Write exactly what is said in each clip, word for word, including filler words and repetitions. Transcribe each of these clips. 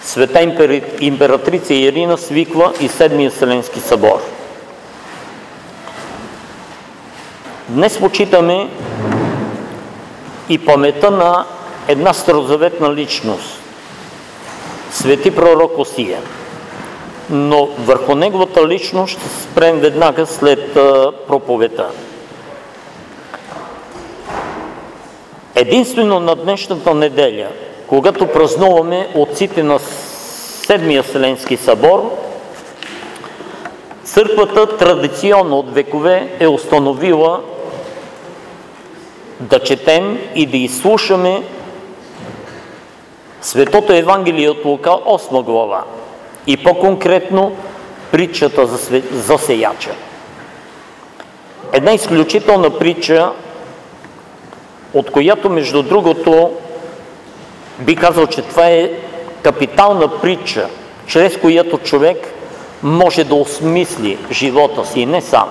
Света императрица Ирина свиква и Седмия Вселенски събор. Днес почитаме и паметта на една старозаветна личност, свети пророк Осия. Но върху неговата личност ще се спрем веднага след проповедта. Единствено на днешната неделя, когато празнуваме отците на Седмия Вселенски събор, църквата традиционно от векове е установила да четем и да изслушаме Светото Евангелие от Лука, осма глава, и по-конкретно притчата за, све... за сеяча. Една изключителна притча, от която, между другото, би казал, че това е капитална притча, чрез която човек може да осмисли живота си и не сам.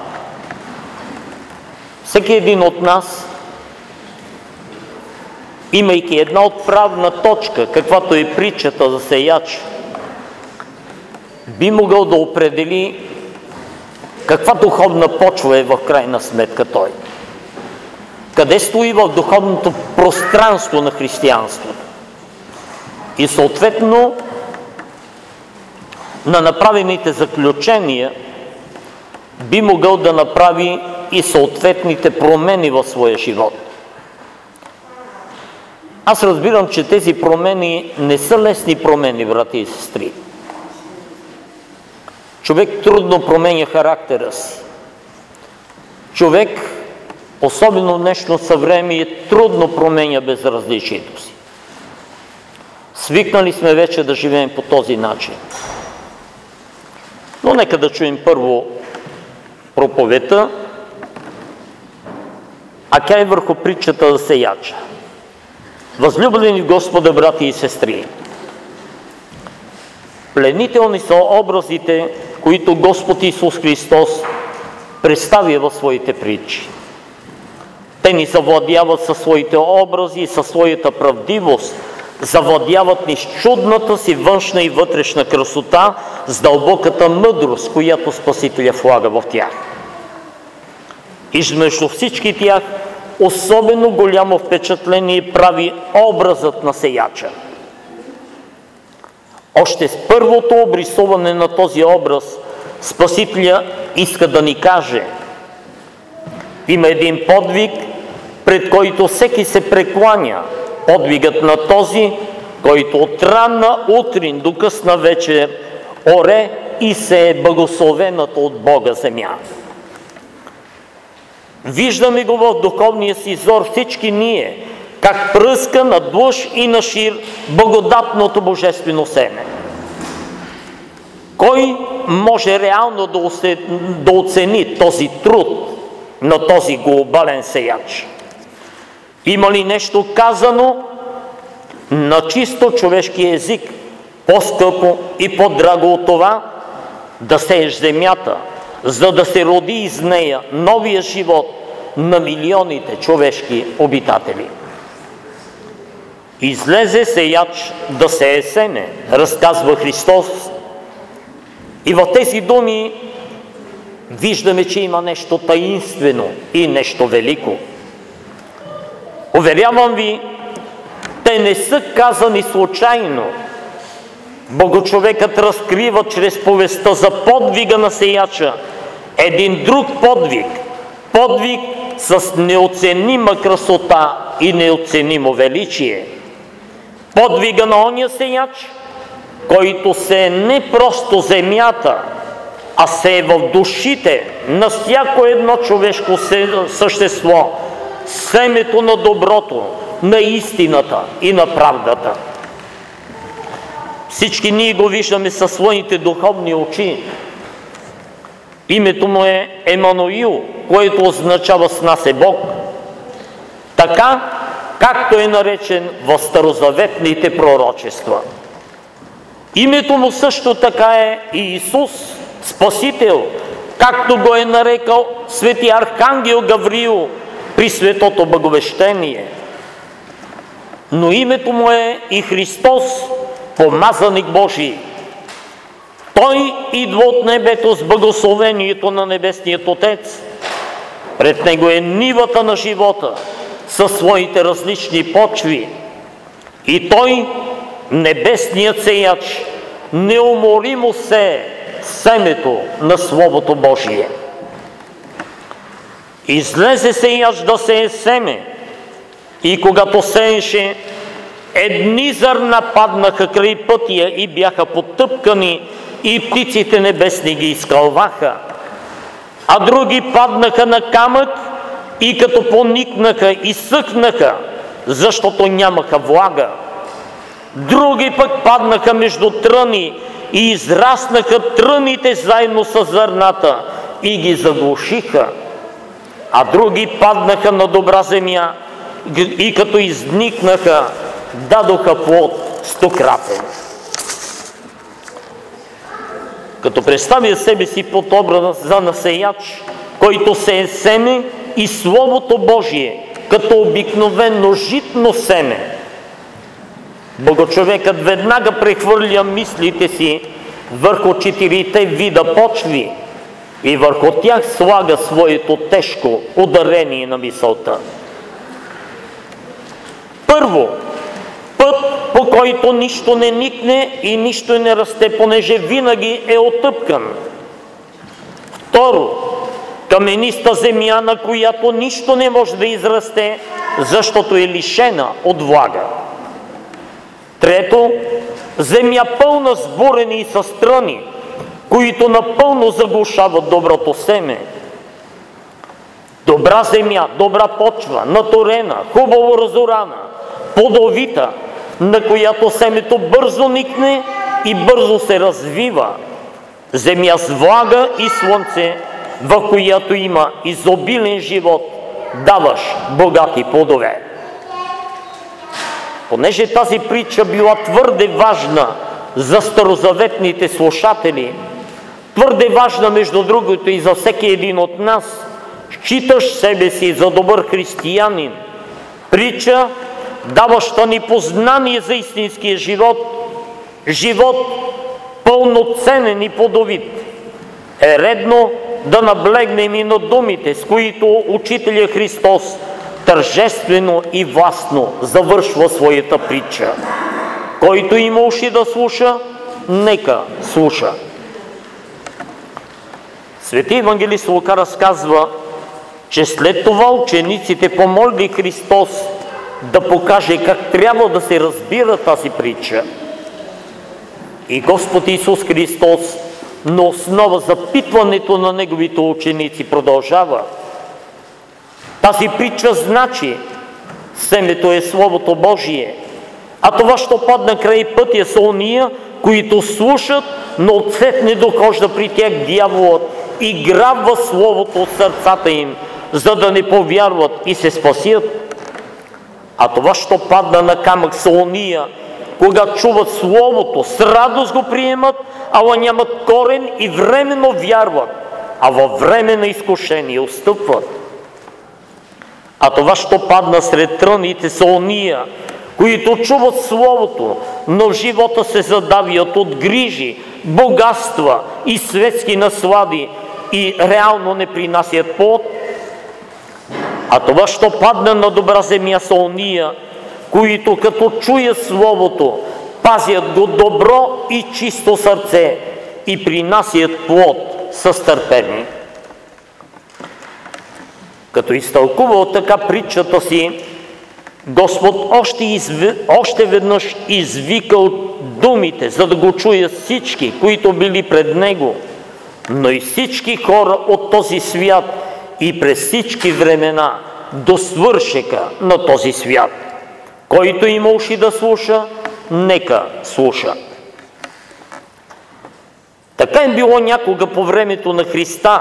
Всеки един от нас, имайки една отправна точка, каквато е притчата за сеяч, би могъл да определи каква духовна почва е в крайна сметка той. Къде стои в духовното пространство на християнството. И съответно на направените заключения би могъл да направи и съответните промени в своя живот. Аз разбирам, че тези промени не са лесни промени, брати и сестри. Човек трудно променя характера си. Човек, особено в днешно съвремие, трудно променя безразличието си. Свикнали сме вече да живеем по този начин. Но нека да чуем първо проповедта, а тя е върху притчата за сеяча. Възлюбени в Господа, брати и сестри, пленителни са образите, които Господ Исус Христос представя в своите притчи. Те ни завладяват със своите образи и със своята правдивост, завладяват ни с чудната си външна и вътрешна красота, с дълбоката мъдрост, която Спасителя влага в тях. И между всички тях особено голямо впечатление прави образът на сеяча. Още с първото обрисуване на този образ Спасителя иска да ни каже: има един подвиг, пред който всеки се прекланя. Подвигът на този, който от ранна утрин до късна вечер оре и се е благословената от Бога земя. Виждаме го в духовния си зор всички ние, как пръска на длъж и на шир благодатното божествено семе. Кой може реално да, усе... да оцени този труд на този глобален сеяч? Има ли нещо казано на чисто човешки език, по-скъпо и по-драго от това да сееш земята, за да се роди из нея новия живот на милионите човешки обитатели? Излезе сеяч да сее семе, разказва Христос. И в тези думи виждаме, че има нещо таинствено и нещо велико. Уверявам ви, те не са казани случайно. Богочовекът разкрива чрез повестта за подвига на сеяча един друг подвиг. Подвиг с неоценима красота и неоценимо величие. Подвига на ония сеяч, който се е не просто земята, а се е в душите на всяко едно човешко същество, семето на доброто, на истината и на правдата. Всички ние го виждаме със своите духовни очи. Името му е Емануил, което означава с нас е Бог. Така, както е наречен в старозаветните пророчества. Името му също така е и Исус, Спасител, както го е нарекал свети Архангел Гавриил при светото благовещение. Но името му е и Христос, помазаник Божий. Той идва от небето с благословението на Небесният Отец. Пред него е нивата на живота със своите различни почви. И той, небесният сеяч, неуморимо сее семето на Словото Божие. Излезе сеяч да сее семе, и когато сееше, едни зърна паднаха край пътя и бяха потъпкани, и птиците небесни ги изкълваха. А други паднаха на камък и като поникнаха, изсъхнаха, защото нямаха влага. Други пък паднаха между тръни и израснаха тръните заедно с зърната и ги заглушиха. А други паднаха на добра земя и като изникнаха, дадоха плод стократен. Като представя себе си под образа на сеяч, който сее семе и Словото Божие, като обикновено житно семе, богочовекът веднага прехвърля мислите си върху четирите вида почви и върху тях слага своето тежко ударение на мисълта. Първо, път, по който нищо не никне и нищо не расте, понеже винаги е отъпкан. Второ, камениста земя, на която нищо не може да израсте, защото е лишена от влага. Трето, земя пълна с бурени и с тръни, които напълно заглушават доброто семе. Добра земя, добра почва, наторена, хубаво разорана, плодовита, на която семето бързо никне и бързо се развива. Земя с влага и слънце, в която има изобилен живот, даваш богати плодове. Понеже тази притча била твърде важна за старозаветните слушатели, твърде важна между другото и за всеки един от нас, считаш себе си за добър християнин. Притча, даваща ни познание за истинския живот, живот пълноценен и плодовит, е редно да наблегнем и на думите, с които Учителя Христос тържествено и властно завършва своята притча. Който има уши да слуша, нека слуша. Свети евангелист Лука разказва, че след това учениците помолили Христос да покаже как трябва да се разбира тази притча. И Господ Исус Христос на основа запитването на Неговите ученици продължава. Тази притча значи, семето е Словото Божие, а това, що падна край пътя, са ония, които слушат, но отсет не дохожда при тях дяволът и грабва Словото от сърцата им, за да не повярват и се спасят. А това, що падна на камък, са ония, когато чуват Словото, с радост го приемат, ала нямат корен и временно вярват, а във време на изкушение отстъпват. А това, що падна сред тръните, са ония, които чуват Словото, но в живота се задавят от грижи, богатства и светски наслади и реално не принасят плод. А това, що падна на добра земя, са ония, които като чуят Словото, пазят го добро и чисто сърце и принасят плод с търпение. Като изтълкувал така притчата си, Господ още, изв... още веднъж извикал думите, за да го чуят всички, които били пред Него, но и всички хора от този свят и през всички времена до свършека на този свят. Който има уши да слуша, нека слуша. Така е било някога по времето на Христа,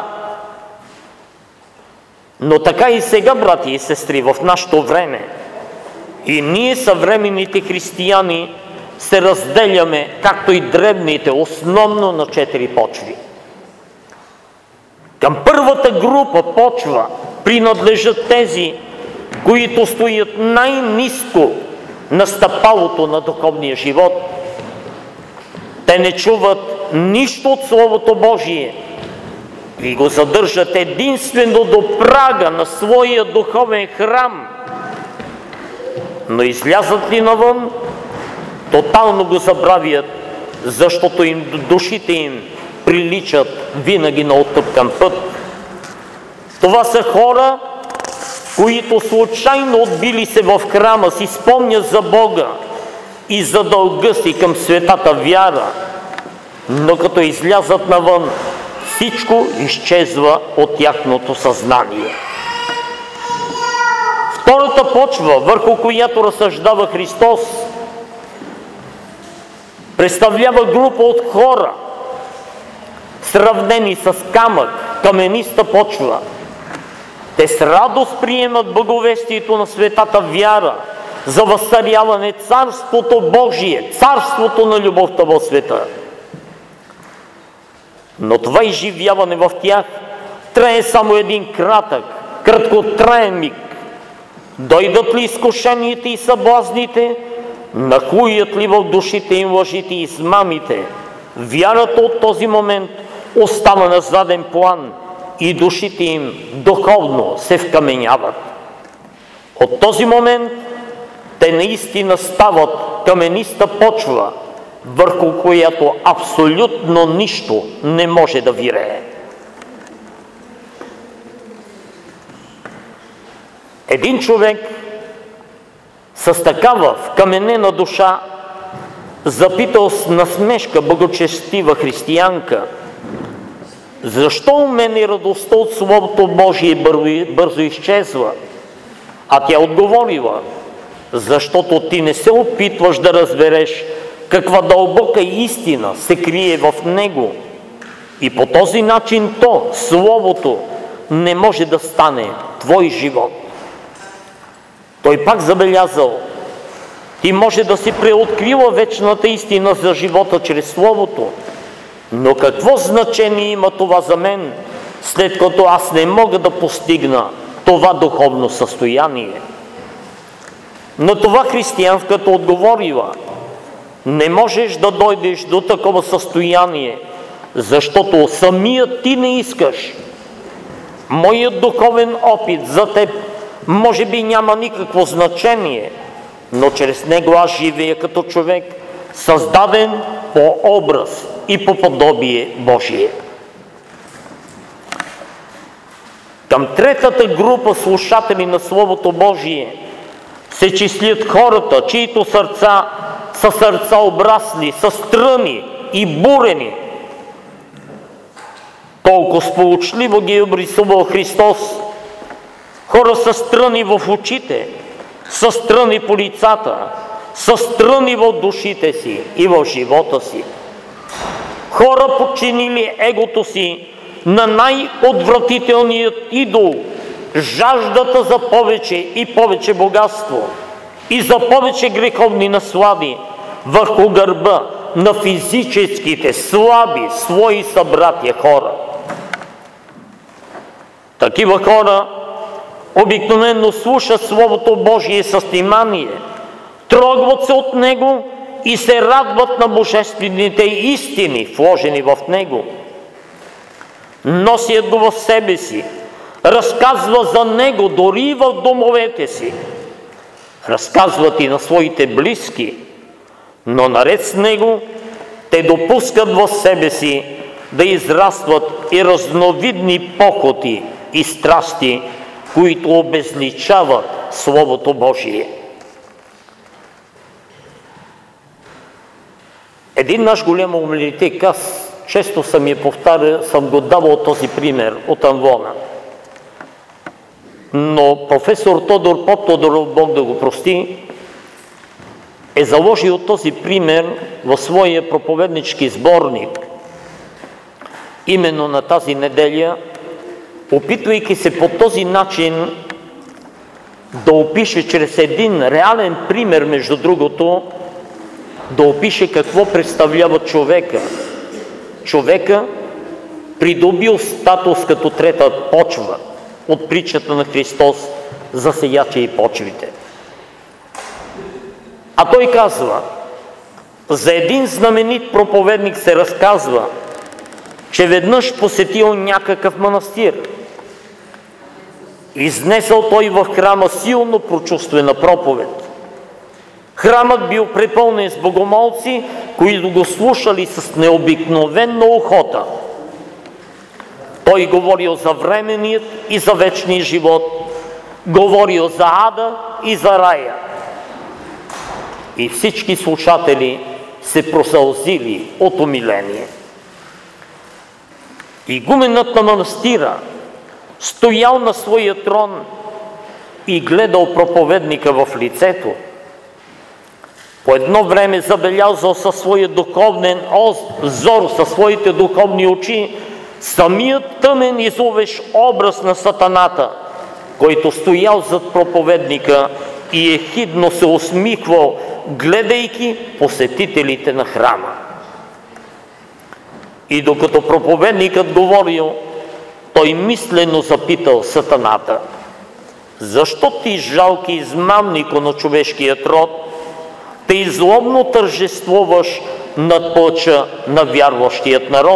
но така и сега, брати и сестри, в нашето време. И ние, съвременните християни, се разделяме, както и дребните, основно на четири почви. Към първата група почва принадлежат тези, които стоят най-ниско на стъпалото на духовния живот. те не чуват нищо от Словото Божие и го задържат единствено до прага на своя духовен храм, но излязат ли навън, тотално го забравят, защото им, душите им приличат винаги на оттъпкан път. Това са хора, които случайно отбили се в храма, си спомнят за Бога и за дълга си към светата вяра, но като излязат навън, всичко изчезва от тяхното съзнание. Втората почва, върху която разсъждава Христос, представлява група от хора, сравнени с камък, камениста почва. Те с радост приемат благовестието на светата вяра за възцаряване Царството Божие, Царството на любовта в света. Но това изживяване в тях трае само един кратък, краткотраен миг. Дойдат ли изкушените и съблазните, нахлуят ли в душите им лъжите и измамите, вярата от този момент остава на заден план и душите им духовно се вкаменяват. От този момент те наистина стават камениста почва, върху която абсолютно нищо не може да вирее. Един човек с такава вкаменена душа запитал с насмешка благочестива християнка: защо у мене радостта от Словото Божие бързо изчезва? А тя отговорила: защото ти не се опитваш да разбереш каква дълбока истина се крие в него. И по този начин то, Словото, не може да стане твой живот. Той пак забелязал: ти може да си преоткрила вечната истина за живота чрез Словото, но какво значение има това за мен, след като аз не мога да постигна това духовно състояние? На това християнската отговорила: не можеш да дойдеш до такова състояние, защото самият ти не искаш. Моят духовен опит за теб може би няма никакво значение, но чрез него аз живея като човек, създаден по образ и по подобие Божие. Към третата група слушатели на Словото Божие се числят хората, чието сърца са сърца обрасли, са стръни и бурени. Толкова сполучливо ги е обрисувал Христос. Хора са стръни в очите, са стръни по лицата, са стръни в душите си и в живота си. Хора, подчинили егото си на най-отвратителният идол, жаждата за повече и повече богатство и за повече греховни наслади върху гърба на физическите, слаби, свои събратия хора. Такива хора обикновено слушат Словото Божие с внимание, трогват се от него и се радват на божествените истини, вложени в него. Носят го в себе си, разказва за него дори в домовете си. Разказват и на своите близки, но наред с него те допускат в себе си да израстват и разновидни похоти и страсти, които обезличават Словото Божие. Един наш голям умилитик, аз често съм я повтаря, съм го давал този пример от Амвона. Но професор Тодор Поптодоров, Бог да го прости, е заложил този пример в своя проповеднически сборник. Именно на тази неделя, опитвайки се по този начин да опише чрез един реален пример, между другото, да опише какво представлява човека. Човека, придобил статус като трета почва от притчата на Христос за сеяча и почвите. А той казва: За един знаменит проповедник се разказва, че веднъж посетил някакъв манастир. Изнесъл той в храма силно прочувствена проповед. Храмът бил препълнен с богомолци, които го слушали с необикновена охота. Той говорил за временният и за вечния живот, говорил за ада и за рая. И всички слушатели се просълзили от умиление. Игуменът на манастира стоял на своя трон и гледал проповедника в лицето. По едно време забелязал със своя духовен взор, със своите духовни очи, самият тъмен и зловещ образ на сатаната, който стоял зад проповедника и ехидно се усмихвал, гледайки посетителите на храма. И докато проповедникът говорил, той мислено запитал сатаната: защо ти, жалки измамнико на човешкият род, тъй злобно тържествуваш над плача на вярващият народ?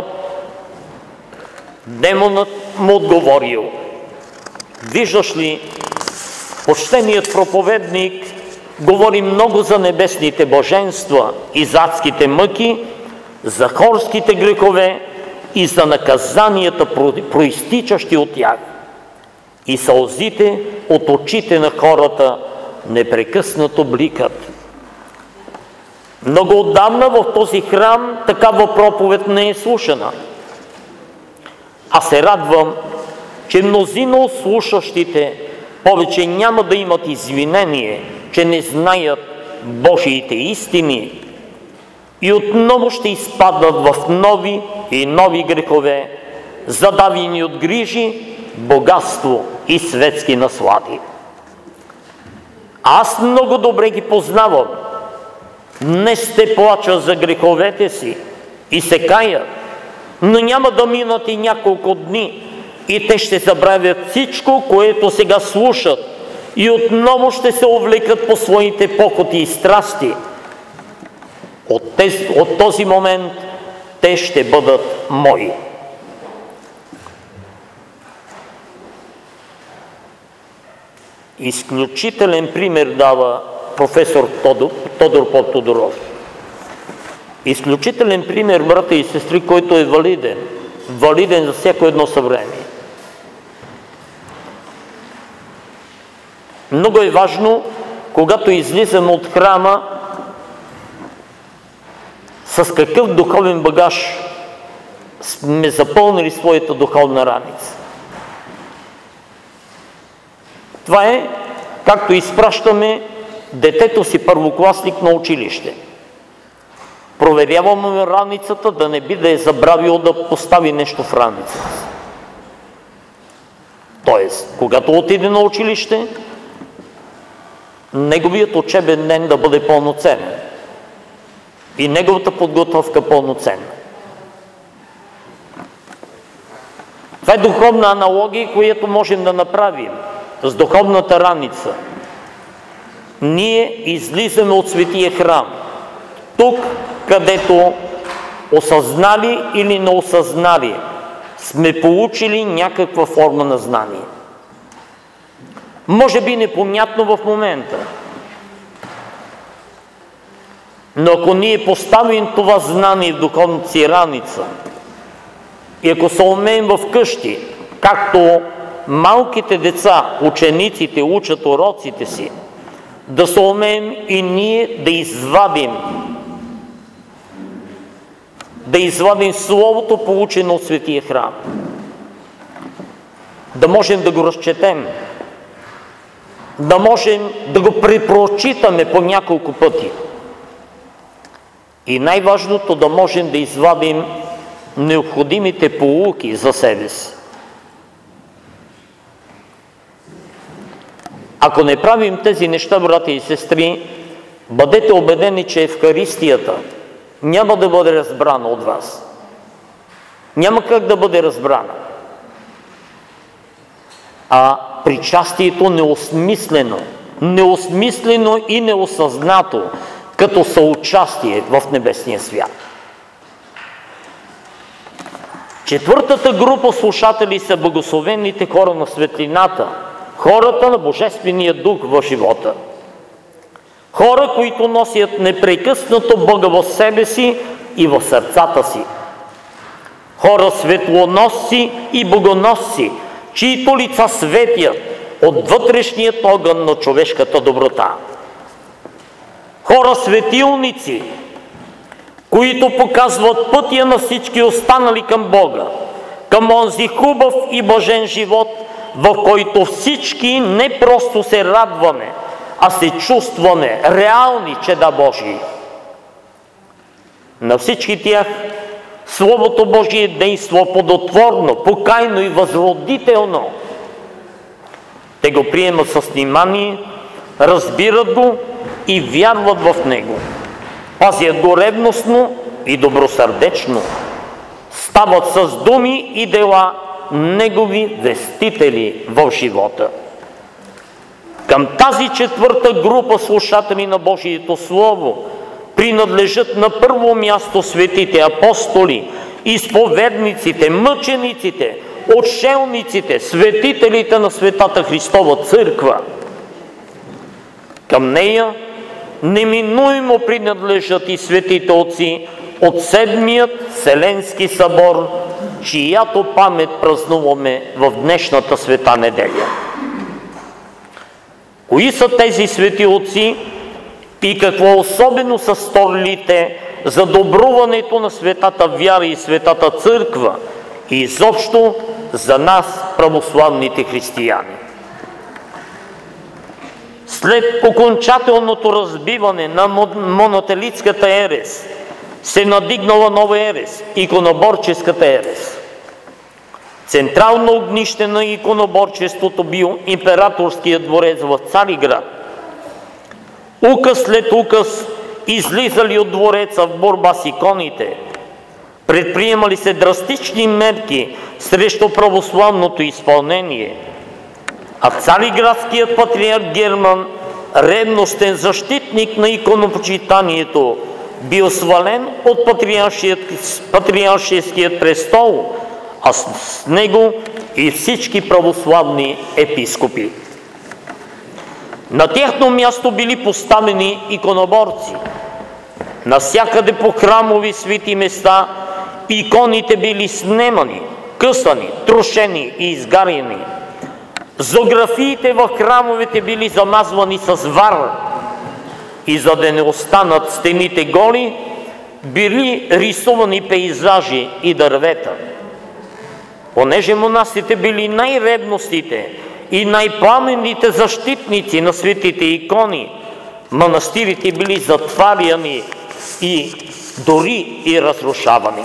Демонът му отговорил: виждаш ли, почтеният проповедник говори много за небесните божества и за адските мъки, за хорските грехове и за наказанията, проистичащи от тях. И сълзите от очите на хората непрекъснато бликат. Много отдавна в този храм такава проповед не е слушана. Аз се радвам, че мнозина от слушащите повече няма да имат извинение, че не знаят Божиите истини и отново ще изпаднат в нови и нови грехове, задавени от грижи, богатство и светски наслади. Аз много добре ги познавам. Днес те плачат за греховете си и се каят, но няма да минат и няколко дни и те ще забравят всичко, което сега слушат, и отново ще се увлекат по своите похоти и страсти. От, тези, от този момент те ще бъдат мои. Изключителен пример дава професор Тодор, Тодор Поптодоров. Изключителен пример, брата и сестри, който е валиден. Валиден за всяко едно съвремие. Много е важно, когато излизаме от храма, с какъв духовен багаж сме запълнили своята духовна раница. Това е както изпращаме детето си първокласник на училище. Проверяваме раницата, да не би да е забравил да постави нещо в раницата. Тоест, когато отиде на училище, неговият учебен ден да бъде пълноценен и неговата подготовка пълноценна. Това е духовна аналогия, която можем да направим с духовната раница. Ние излизаме от светия храм, тук, където осъзнали или неосъзнали сме получили някаква форма на знание. Може би непонятно в момента, но ако ние поставим това знание в духовната си раница и ако се умеем в къщи, както малките деца, учениците учат уроците си, да се умеем и ние да извадим да извадим Словото, получено от светия храм. Да можем да го разчетем, да можем да го препрочитаме по няколко пъти. И най-важното, да можем да извадим необходимите поуки за себе си. Ако не правим тези неща, брати и сестри, бъдете убедени, че Евхаристията няма да бъде разбрана от вас. Няма как да бъде разбрана. А причастието неосмислено, неосмислено и неосъзнато, като съучастие в небесния свят. Четвъртата група слушатели са благословените хора на светлината, хората на Божествения дух в живота. Хора, които носят непрекъснато Бога в себе си и в сърцата си. Хора светлоносци и богоносци, чието лица светят от вътрешният огън на човешката доброта. Хора светилници, които показват пътя на всички останали към Бога, към онзи хубав и блажен живот, в който всички не просто се радваме, а се чувстваме реални чеда Божии. На всички тях Словото Божие действа плодотворно, покайно и възродително. Те го приемат с внимание, разбират го и вярват в него. Пазят го ревностно и добросърдечно. Стават с думи и дела негови вестители в живота. Към тази четвърта група слушатели на Божието Слово принадлежат на първо място светите апостоли, изповедниците, мъчениците, отшелниците, светителите на Светата Христова църква. Към нея неминуемо принадлежат и светите отци от Седмият Вселенски събор, чиято памет празнуваме в днешната света неделя. Кои са тези свети отци и какво особено са сторили те за добруването на светата вяра и Светата църква и изобщо за нас, православните християни? След окончателното разбиване на монотелитската ерес се надигнала нова ерес – иконоборческата ерес. Централно огнище на иконоборчеството бил императорският дворец в Цариград. Указ след указ излизали от двореца в борба с иконите. Предприемали се драстични мерки срещу православното изпълнение. А цариградският патриарх Герман, ревностен защитник на иконопочитанието, бил свален от патриаршийският престол, а с него и всички православни епископи. На тяхно място били поставени иконоборци. Насякъде по храмови свети места иконите били снемани, късани, трошени и изгаряни. Зографиите в храмовете били замазвани с вар и за да не останат стените голи, били рисувани пейзажи и дървета. Понеже монасите били най-ревностите и най-пламенните защитници на светите икони, манастирите били затваряни и дори и разрушавани.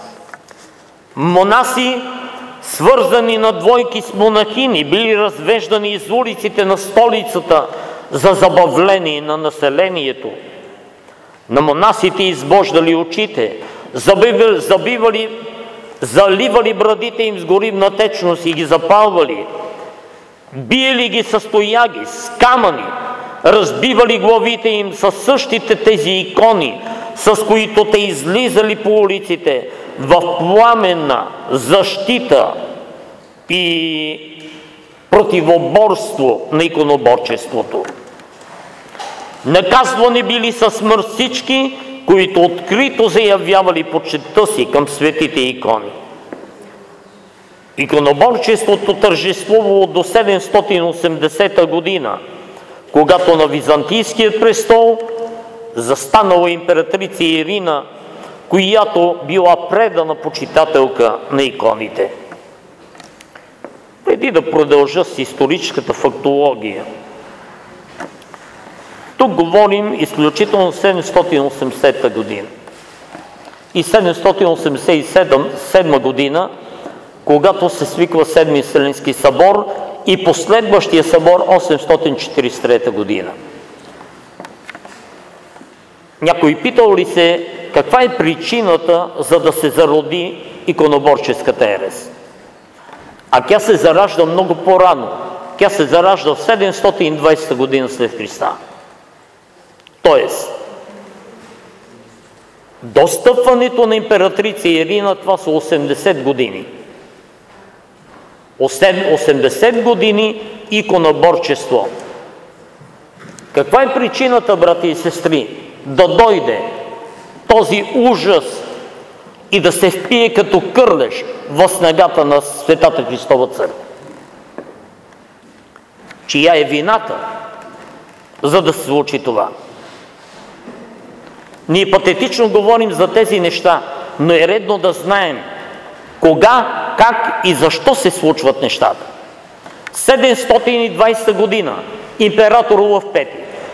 Монаси, свързани на двойки с монахини, били развеждани из улиците на столицата за забавление на населението. На монасите избождали очите, забивали, забивали, заливали брадите им с горивна течност и ги запалвали, биели ги с тояги, с камъни, разбивали главите им с същите тези икони, с които те излизали по улиците в пламенна защита и противоборство на иконоборчеството. Наказвани били със смърт всички, които открито заявявали почитта си към светите икони. Иконоборчеството тържествувало до седемстотин и осемдесета година, когато на Византийският престол застанала императрица Ирина, която била предана почитателка на иконите. Преди да продължа с историческата фактология, тук говорим изключително седемстотин и осемдесета година и седемстотин осемдесет и седма година, когато се свиква Седми Вселенски събор и последващия събор осемстотин четиридесет и трета година. Някой питал ли се каква е причината, за да се зароди иконоборческата ерес? А тя се заражда много по-рано. Тя се заражда в седемстотин и двадесета година след Христа. Тоест, До стъпването на императрица Ирина това са осемдесет години. осемдесет години иконоборчество. Каква е причината, брати и сестри, да дойде този ужас и да се впие като кърлеж в снагата на Светата Христова църква? Чия е вината, за да се случи това? Ние патетично говорим за тези неща, но е редно да знаем кога, как и защо се случват нещата. седемстотин и двадесета година, император Улав Пети.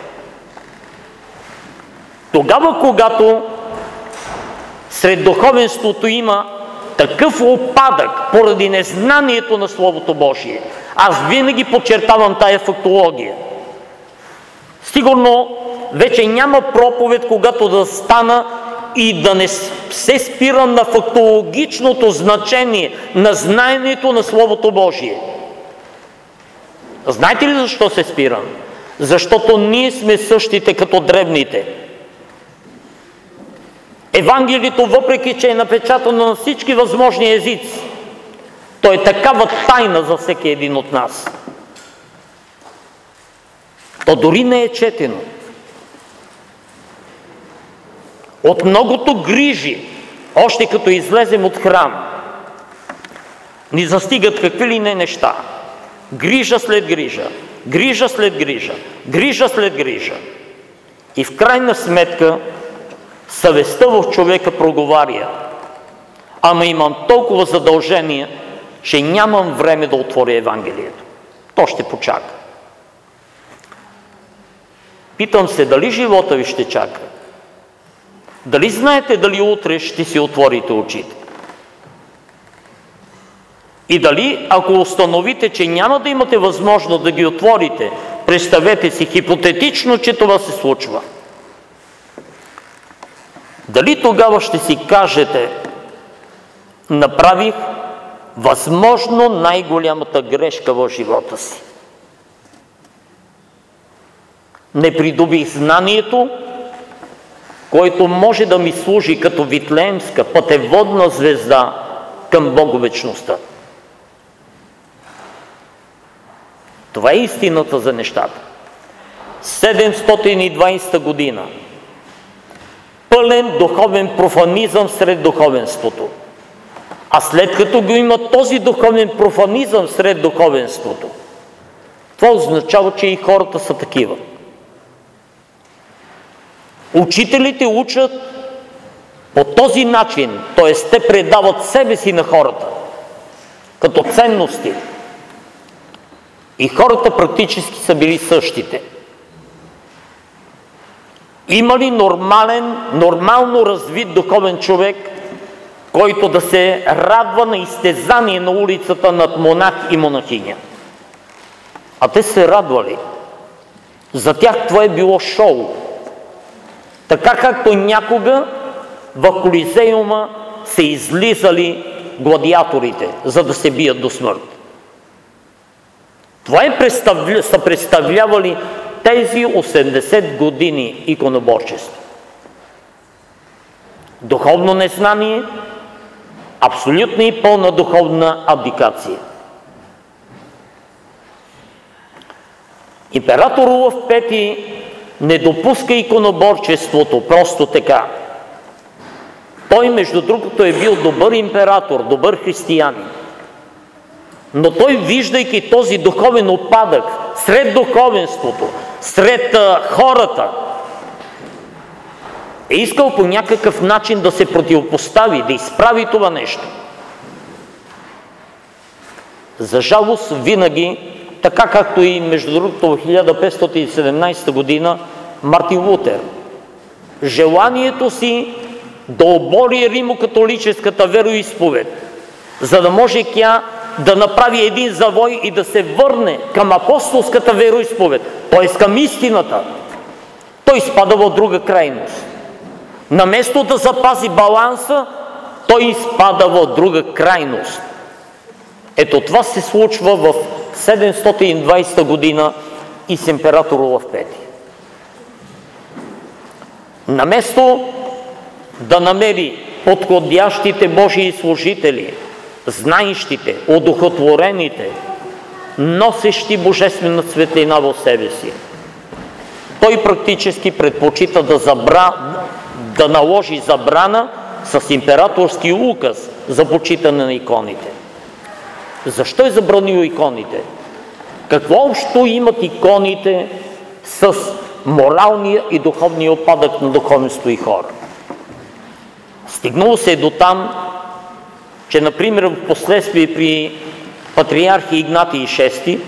Тогава, когато сред духовенството има такъв опадък поради незнанието на Словото Божие, аз винаги подчертавам тая фактология. Сигурно вече няма проповед, когато да стана и да не се спирам на фактологичното значение на знанието на Словото Божие. Знаете ли защо се спирам? Защото ние сме същите като древните. Евангелието, въпреки че е напечатано на всички възможни езици, то е такава тайна за всеки един от нас. То дори не е четено. От многото грижи, още като излезем от храм, ни застигат какви ли не неща. Грижа след грижа, грижа след грижа, грижа след грижа. И в крайна сметка съвестта в човека проговаря: ама имам толкова задължения, че нямам време да отворя Евангелието. То ще почака. Питам се, дали живота ви ще чака? Дали знаете дали утре ще си отворите очите? И дали, ако установите, че няма да имате възможност да ги отворите, представете си хипотетично, че това се случва, дали тогава ще си кажете: направих възможно най-голямата грешка в живота си. Не придобих знанието, което може да ми служи като витлеемска пътеводна звезда към Боговечността. Това е истината за нещата. седемстотин и двадесета година. Пълен духовен профанизъм сред духовенството. А след като го има този духовен профанизъм сред духовенството, това означава, че и хората са такива. Учителите учат по този начин, т.е. те предават себе си на хората, като ценности. И хората практически са били същите. Има ли нормален, нормално развит духовен човек, който да се радва на изтезание на улицата над монах и монахиня? А те се радвали. За тях това е било шоу. Така както някога в Колизеума се излизали гладиаторите, за да се бият до смърт. Това е представля... са представлявали тези осемдесет години иконоборчество. Духовно незнание, абсолютна и пълна духовна абдикация. Император Улав Пети не допуска иконоборчеството просто така. Той, между другото, е бил добър император, добър християнин. Но той, виждайки този духовен опадък сред духовенството, сред а, хората, е искал по някакъв начин да се противопостави, да изправи това нещо. За жалост, винаги, така както и между другото в хиляда петстотин и седемнадесета година Мартин Лутер, желанието си да обори римокатолическата вероизповед, за да може тя да направи един завой и да се върне към апостолската вероизповед, т.е. към истината, той изпада в друга крайност. Наместо да запази баланса, той изпада в друга крайност. Ето това се случва в седемстотин и двадесета година и с император Улав Пети. Наместо да намери подходящите Божии служители, знаещите, одухотворените, носещи божествена светлина в себе си. Той практически предпочита да, забра... да наложи забрана с императорски указ за почитане на иконите. Защо е забранил иконите? Какво общо имат иконите с моралния и духовния опадък на духовенство и хора? Стигнало се е до там, че, например, в последствие при патриархи Игнатий шести,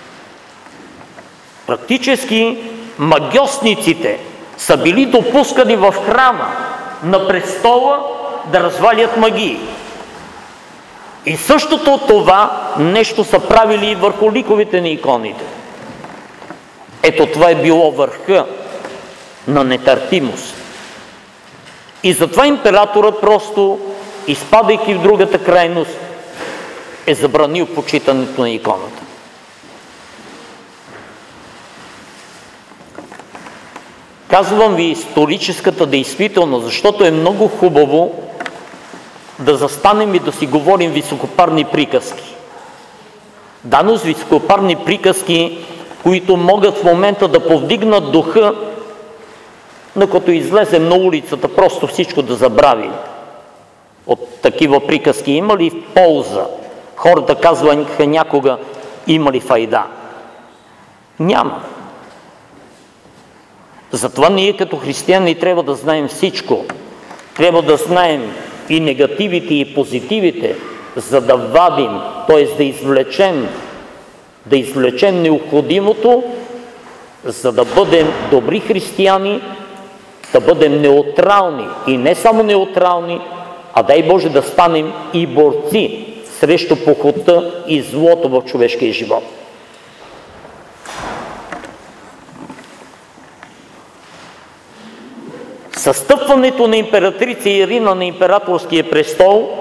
практически магьосниците са били допускани в храма на престола да развалят магии. И същото това нещо са правили и върху ликовите на иконите. Ето това е било върха на нетърпимост. И затова императорът просто, изпадайки в другата крайност, е забранил почитането на иконата. Казвам ви историческата действителност, защото е много хубаво да застанем и да си говорим високопарни приказки. Дано с високопарни приказки, които могат в момента да повдигнат духа, на като излезем на улицата, просто всичко да забрави. От такива приказки има ли полза? Хората казваха някога, има ли файда? Няма. Затова ние като християни трябва да знаем всичко. Трябва да знаем и негативите, и позитивите, за да вадим, т.е. да извлечем, да извлечем необходимото, за да бъдем добри християни, да бъдем неутрални и не само неутрални, а дай Боже да станем и борци срещу похота и злото в човешкия живот. Със стъпването на императрица Ирина на императорския престол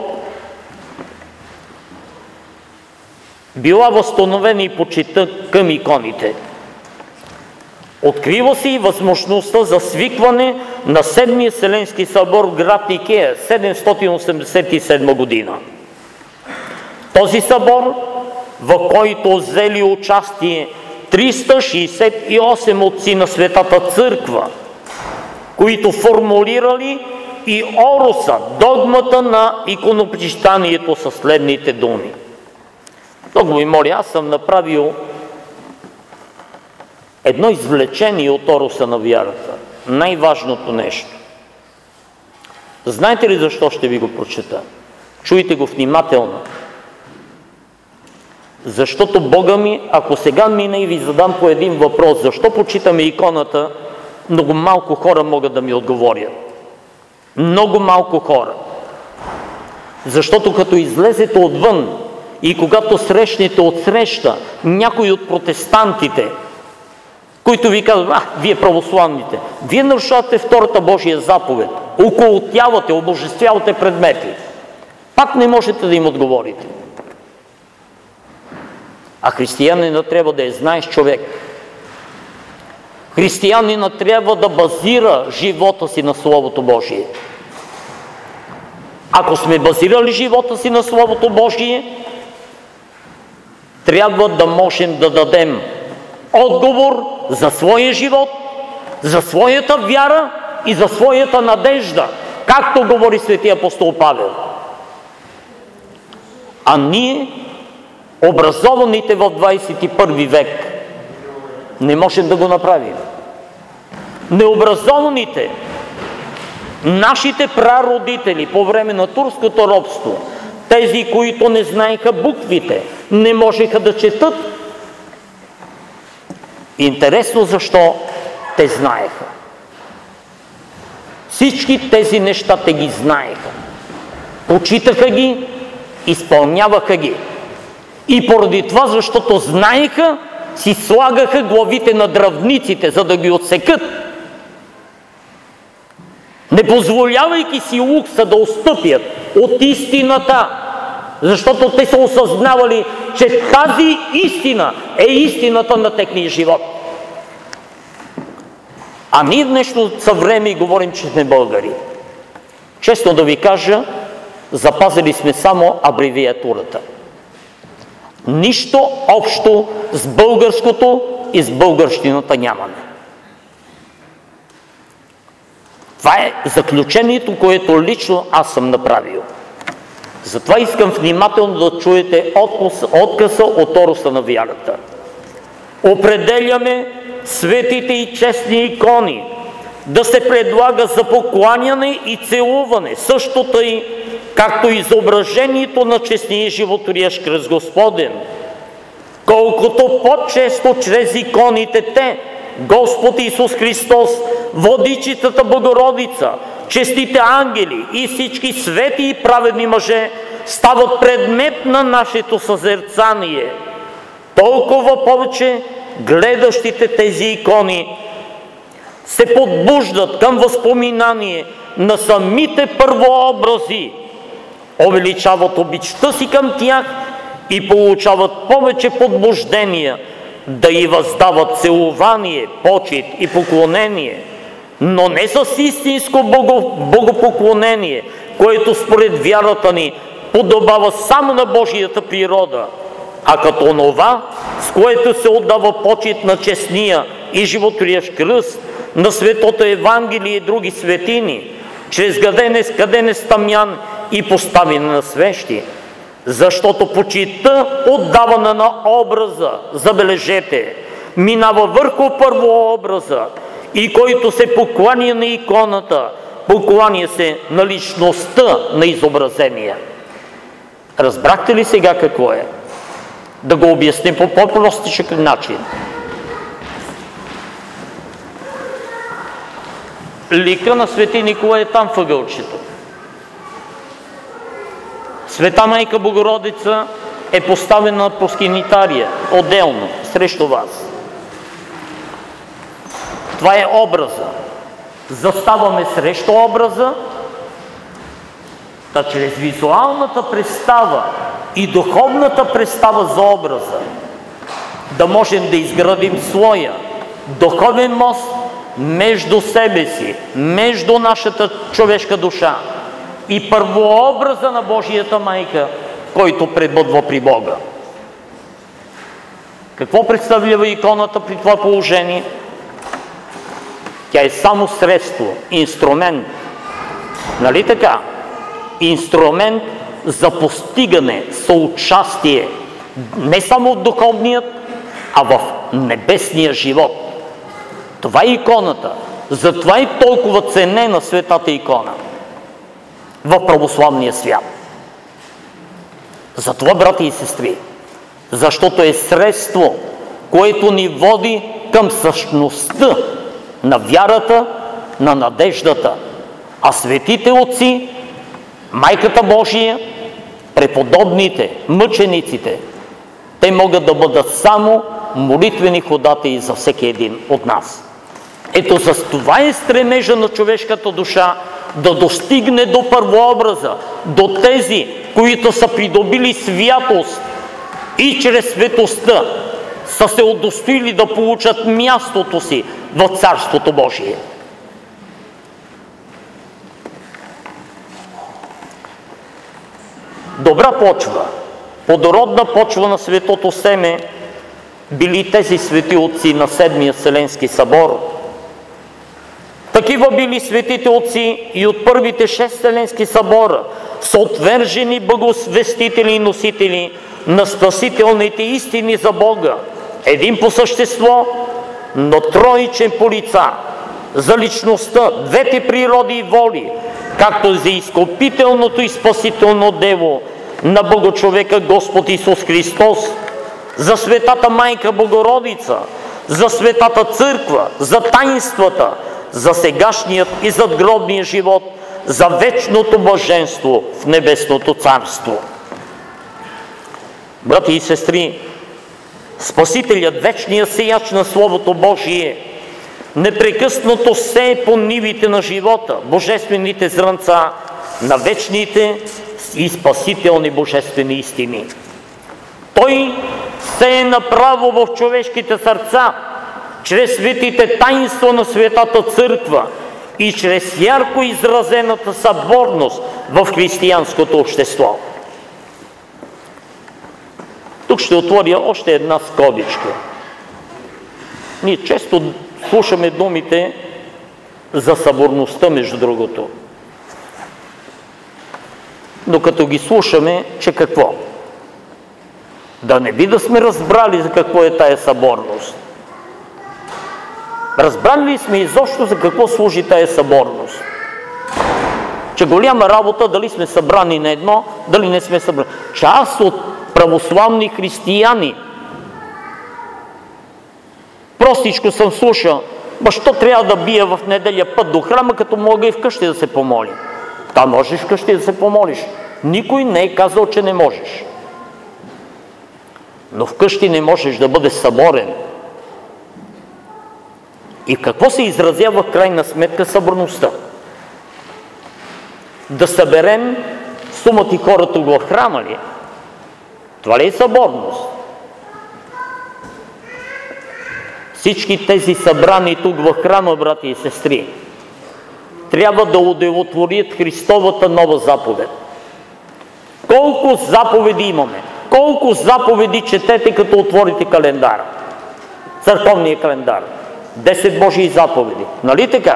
била възстановена и почита към иконите. Открива се и възможността за свикване на Седмия Вселенски събор в град Никея, седемстотин осемдесет и седма година. Този събор, в който взели участие триста шейсет и осем отци на Светата Църква, които формулирали и оруса, догмата на иконопочитанието със следните думи. Много ми моля, аз съм направил едно извлечение от оруса на вярата. Най-важното нещо. Знаете ли защо ще ви го прочета? Чуйте го внимателно. Защото Бога ми, ако сега мина и ви задам по един въпрос, защо почитаме иконата, много малко хора могат да ми отговорят. Много малко хора. Защото като излезете отвън и когато срещнете отсреща някой от протестантите, които ви казват, а, вие православните, вие нарушавате втората Божия заповед, окултявате, обожествявате предмети. Пак не можете да им отговорите. А християнина трябва да е знаеш човек. Християнина трябва да базира живота си на Словото Божие. Ако сме базирали живота си на Словото Божие, трябва да можем да дадем отговор за своя живот, за своята вяра и за своята надежда, както говори светия апостол Павел. А ние, образованите в двадесет и първи век, не можем да го направим. Необразованите, нашите прародители по време на турското робство, тези, които не знаеха буквите, не можеха да четат. Интересно защо те знаеха. Всички тези неща те ги знаеха. Почитаха ги, изпълняваха ги. И поради това, защото знаеха, си слагаха главите на дръвниците, за да ги отсекат. Не позволявайки си лукса да отстъпят от истината, защото те са осъзнавали, че тази истина е истината на техния живот. А ние в днешното време говорим, че сме българи. Честно да ви кажа, запазили сме само абревиатурата. Нищо общо с българското и с българщината нямаме. Това е заключението, което лично аз съм направил. Затова искам внимателно да чуете откъса от Ороса на вярата. Определяме светите и честни икони да се предлага за покланяне и целуване, също тъй, както изображението на честния животворящ кръст Господен. Колкото по-често чрез иконите те, Господ Исус Христос, Владичицата Богородица, честите ангели и всички свети и праведни мъже стават предмет на нашето съзерцание, толкова повече гледащите тези икони се подбуждат към възпоминание на самите първообрази, увеличават обичта си към тях и получават повече подбуждения да й въздават целувание, почит и поклонение, но не с истинско бого, богопоклонение, което според вярата ни подобава само на Божията природа, а като онова, с което се отдава почит на честния и животворящ кръст, на Светото Евангелие и други светини, чрез гадене с кадене с тамян и поставяне на свещи. Защото почитта, отдавана на образа, забележете, минава върху първообраза и който се покланя на иконата, покланя се на личността на изобразения. Разбрахте ли сега какво е? Да го обясним по по-простичък начин. Лика на Свети Николай е там въгълчето. Света Майка Богородица е поставена на проскинитария, отделно, срещу вас. Това е образа. Заставаме срещу образа, та чрез визуалната представа и духовната представа за образа да можем да изградим своя духовен мост между себе си, между нашата човешка душа и първообраза на Божията майка, който пребъдва при Бога. Какво представлява иконата при това положение? Тя е само средство, инструмент. Нали така? Инструмент за постигане, съучастие, не само в духовният, а в небесния живот. Това е иконата. Затова е толкова ценена светата икона в православния свят. Затова, брати и сестри, защото е средство, което ни води към същността на вярата, на надеждата. А светите отци, Майката Божия, преподобните, мъчениците, те могат да бъдат само молитвени ходатели за всеки един от нас. Ето за това е стремежа на човешката душа да достигне до първообраза, до тези, които са придобили святост и чрез светостта са се удостоили да получат мястото си в Царството Божие. Добра почва, плодородна почва на светото семе били тези свети отци на Седмия Вселенски събор. Такива били светите отци и от първите шест Вселенски събора, са отвержени благосвестители и носители на спасителните истини за Бога. Един по същество, но троичен по лица, за личността, двете природи и воли, както за изкупителното и спасително дело на Богочовека Господ Исус Христос, за Светата Майка Богородица, за Светата Църква, за таинствата, за сегашният и задгробния живот, за вечното блаженство в Небесното Царство. Брати и сестри, Спасителят, вечният сеяч на Словото Божие, непрекъснато сее по нивите на живота божествените зрънца на вечните и спасителни божествени истини. Той сее направо в човешките сърца, чрез светите таинства на Светата Църква и чрез ярко изразената съборност в християнското общество. Тук ще отворя още една скобичка. Ние често слушаме думите за съборността, между другото. Но като ги слушаме, че какво? Да не би да сме разбрали за какво е тая съборност. Разбрали ли сме изобщо за какво служи тая съборност? Че голяма работа дали сме събрани на едно, дали не сме събрани. Част от православни християни. Простичко съм слушал, ба що трябва да бия в неделя път до храма, като мога и вкъщи да се помоля? Та можеш вкъщи да се помолиш. Никой не е казал, че не можеш. Но вкъщи не можеш да бъдеш съборен. И какво се изразява в крайна сметка съборността? Да съберем сумата и хората в храма ли? Това ли е съборност? Всички тези събрани тук в храма, брати и сестри, трябва да удовлетворят Христовата нова заповед. Колко заповеди имаме? Колко заповеди четете, като отворите календара? Църковния календар. Десет Божии заповеди. Нали така?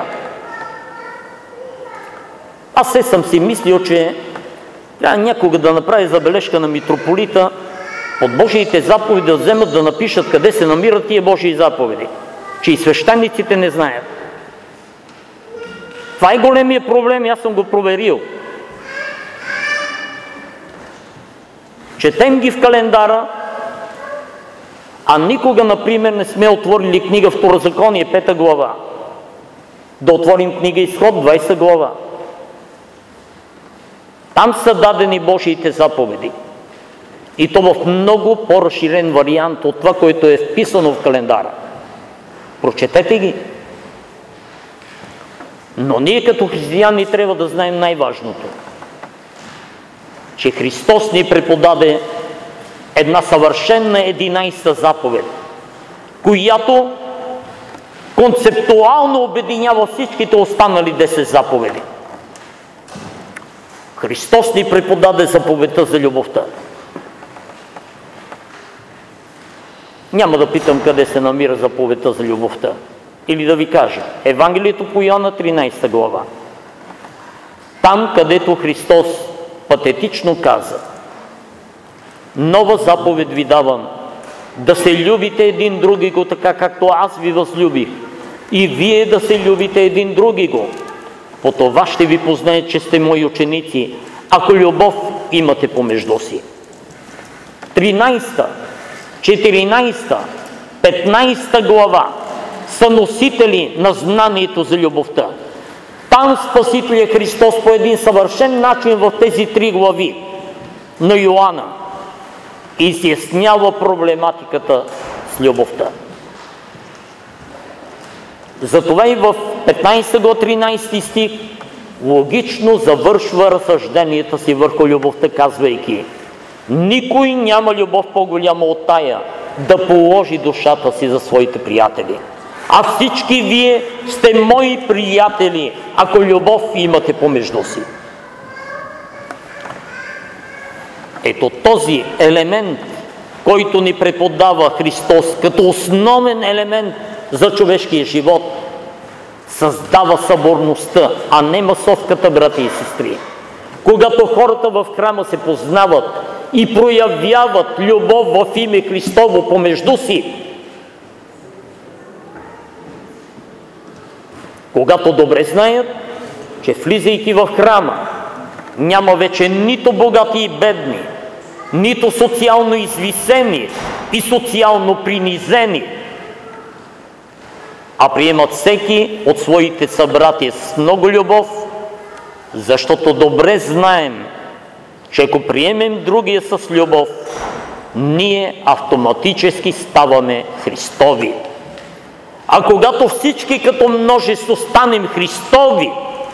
Аз се съм си мислил, че трябва някога да направи забележка на митрополита от Божиите заповеди да вземат да напишат къде се намират тия Божии заповеди. Че и свещениците не знаят. Това е големия проблем, аз съм го проверил. Четем ги в календара, а никога, например, не сме отворили книга Второзаконие, пета глава. Да отворим книга Изход, двайсета глава. Там са дадени Божиите заповеди. И то в много по-разширен вариант от това, което е вписано в календара. Прочетете ги. Но ние като християни трябва да знаем най-важното. Че Христос ни преподаде една съвършена единайста заповед, която концептуално обединява всичките останали десет заповеди. Христос ни преподаде заповедта за любовта. Няма да питам къде се намира заповедта за любовта. Или да ви кажа, Евангелието по Йоанна, тринайсета глава. Там, където Христос патетично каза: нова заповед ви давам, да се любите един другиго, така както аз ви възлюбих, и вие да се любите един другиго. По това ще ви познаят, че сте мои ученици, ако любов имате помежду си. тринайсета, четиринайсета, петнайсета глава са носители на знанието за любовта. Там Спасителя Христос по един съвършен начин в тези три глави на Йоанна изяснява проблематиката с любовта. Затова и в петнайсета глава, тринайсети стих логично завършва разсъжденията си върху любовта, казвайки: никой няма любов по-голяма от тая да положи душата си за своите приятели. А всички вие сте мои приятели, ако любов имате помежду си. Ето този елемент, който ни преподава Христос като основен елемент за човешкия живот, създава съборността, а не масовката, брати и сестри. Когато хората в храма се познават и проявяват любов в име Христово помежду си, когато добре знаят, че влизайки в храма няма вече нито богати и бедни, нито социално извисени и социално принизени, а приемат всеки от своите събратия с много любов, защото добре знаем, че ако приемем другия с любов, ние автоматически ставаме Христови. А когато всички като множество станем Христови,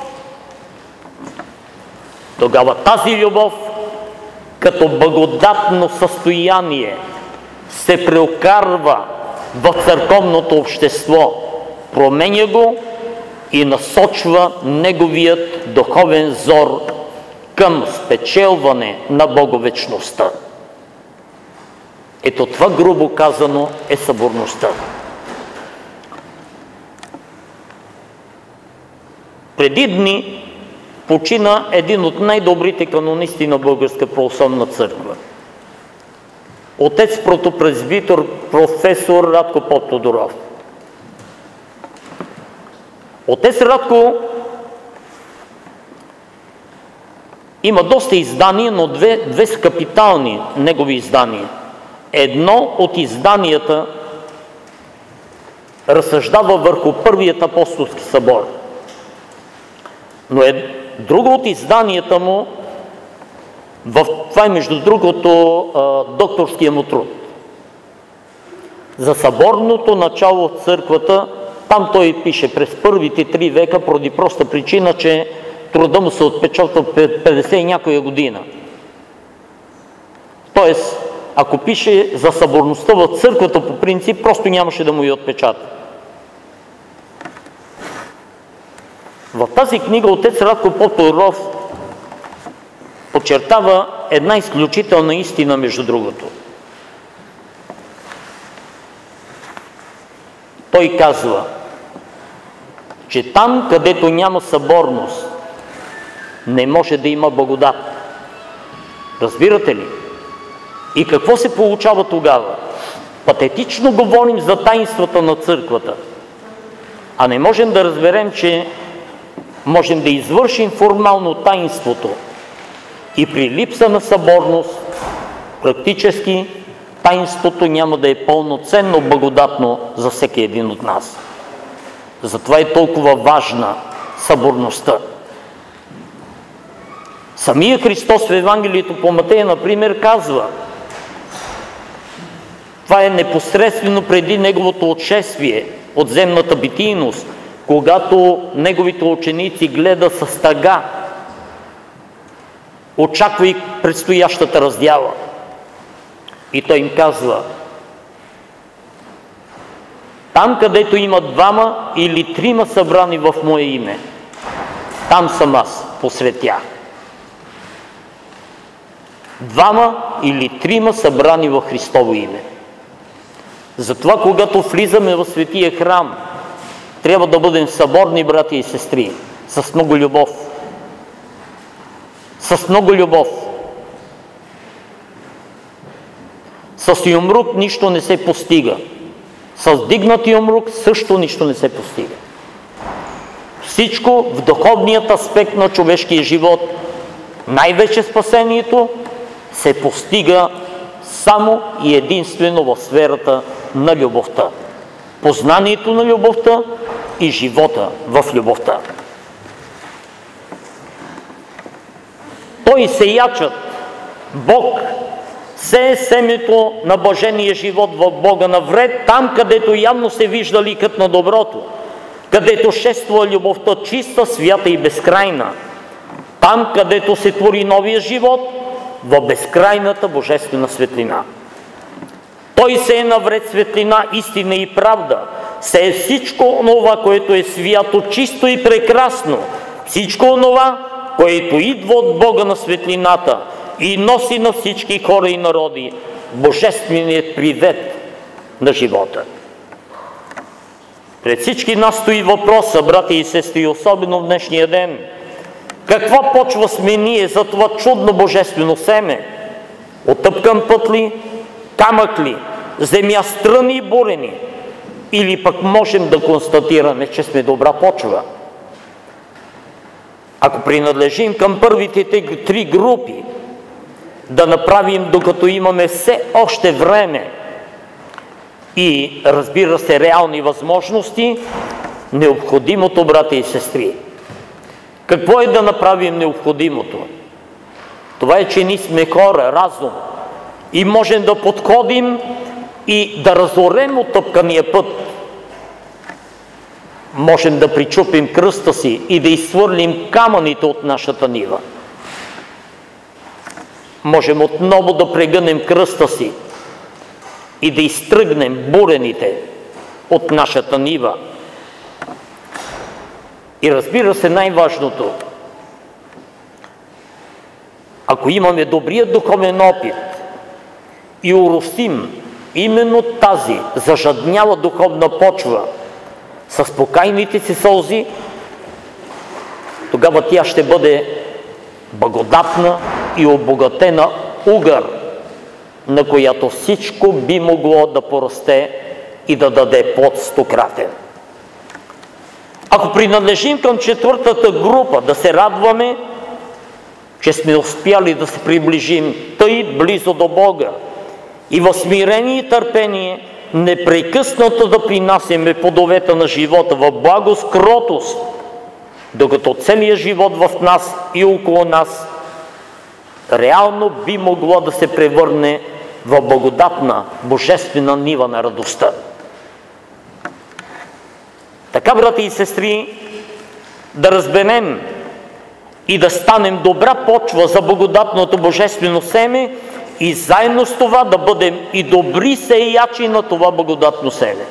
тогава тази любов като благодатно състояние се преокарва в църковното общество, променя го и насочва неговият духовен зор към спечелване на боговечността. Ето това, грубо казано, е съборността. Преди дни почина един от най-добрите канонисти на Българска православна църква. Отец протопресбитер професор Радко Поп-Тодоров. Отец Радко има доста издания, но две, две са капитални негови издания. Едно от изданията разсъждава върху Първият апостолски събор. Но е друго от изданията му, в това е между другото а, докторския му труд. За съборното начало от църквата, там той пише през първите три века, поради проста причина, че труда му се отпечатва в петдесет и някоя година. Тоест, ако пише за съборността в църквата по принцип, просто нямаше да му я отпечата. В тази книга отец Радко Поп-Тодоров подчертава една изключителна истина, между другото. Той казва, че там, където няма съборност, не може да има благодат. Разбирате ли? И какво се получава тогава? Патетично говорим за таинствата на църквата, а не можем да разберем, че можем да извършим формално таинството и при липса на съборност, практически таинството няма да е пълноценно благодатно за всеки един от нас. Затова е толкова важна съборността. Самия Христос в Евангелието по Матея, например, казва, това е непосредствено преди неговото отшествие от земната битийност, когато неговите ученици гледат с тъга, очаква и предстоящата раздяла. И той им казва, там, където има двама или трима събрани в мое име, там съм аз посред тях. Двама или трима събрани в Христово име. Затова, когато влизаме в Светия храм, трябва да бъдем съборни, брати и сестри, с много любов. С много любов. С юмрук нищо не се постига. С дигнат юмрук също нищо не се постига. Всичко в духовният аспект на човешкия живот, най-вече спасението, се постига само и единствено в сферата на любовта. Познанието на любовта и живота в любовта. Той сеячът, Бог, сее семето на блажения живот в Бога навред, там, където явно се вижда ликът на доброто, където шествува любовта чиста, свята и безкрайна, там, където се твори новия живот в безкрайната божествена светлина. Той сее навред светлина, истина и правда, сее всичко онова, което е свято, чисто и прекрасно, всичко онова, което идва от Бога на светлината и носи на всички хора и народи божественият привет на живота. Пред всички нас стои въпроса, брати и сестри, особено в днешния ден, каква почва сме ние за това чудно божествено семе? Отъпкан път ли, камък ли, земя стръни и бурени? Или пък можем да констатираме, че сме добра почва? Ако принадлежим към първите три групи, да направим, докато имаме все още време и, разбира се, реални възможности, необходимото, брати и сестри. Какво е да направим необходимото? Това е, че ние сме хора, разум, и можем да подходим и да разорем оттъпкания път. Можем да причупим кръста си и да изхвърлим камъните от нашата нива. Можем отново да прегънем кръста си и да изтръгнем бурените от нашата нива. И разбира се, най-важното, ако имаме добрия духовен опит и уростим именно тази зажадняла духовна почва с покайните си сълзи, тогава тя ще бъде благодатна и обогатена угър, на която всичко би могло да порасте и да даде плод стократен. Ако принадлежим към четвъртата група, да се радваме, че сме успяли да се приближим тъй близо до Бога и в смирение и търпение непрекъснато да принасяме плодовете на живота в благост, кротост, докато целият живот в нас и около нас реално би могло да се превърне в благодатна, божествена нива на радостта. Така, брати и сестри, да разберем и да станем добра почва за благодатното божествено семе и заедно с това да бъдем и добри сеячи на това благодатно семе.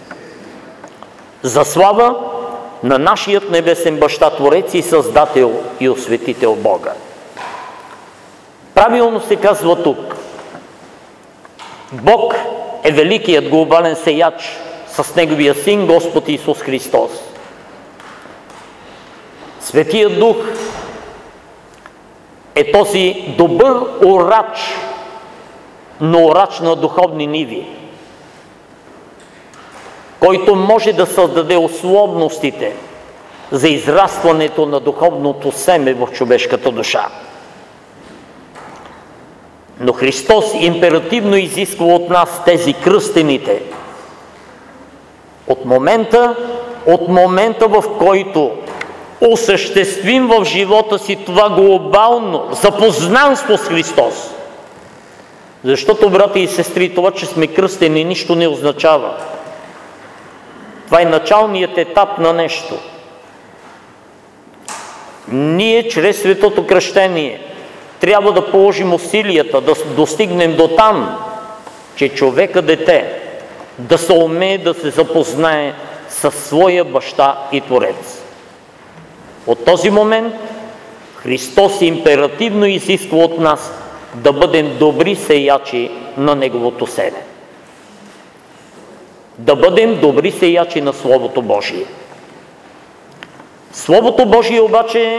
За слава на нашият небесен баща, Творец и Създател и Осветител Бога. Правилно се казва тук: Бог е великият глобален сеяч с Неговия Син Господ Исус Христос. Светият Дух е този добър орач, но орач на духовни ниви, който може да създаде условностите за израстването на духовното семе в човешката душа. Но Христос императивно изисква от нас, тези кръстените, от момента, от момента в който осъществим в живота си това глобално запознанство с Христос. Защото, брати и сестри, това, че сме кръстени, нищо не означава. Това е началният етап на нещо. Ние чрез светото кръщение трябва да положим усилията да достигнем до там, че човека дете да се умее да се запознае със своя баща и Творец. От този момент Христос императивно изисква от нас да бъдем добри сеячи на Неговото семе. Да бъдем добри сеячи на Словото Божие. Словото Божие обаче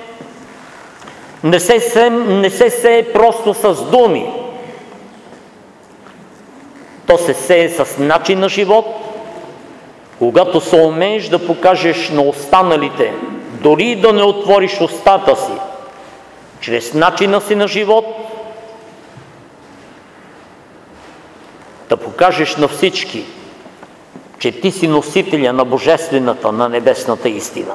не се, се, не се сее просто с думи. То се сее с начин на живот, когато се умееш да покажеш на останалите, дори да не отвориш устата си, чрез начина си на живот, да покажеш на всички, че ти си носителя на божествената, на небесната истина.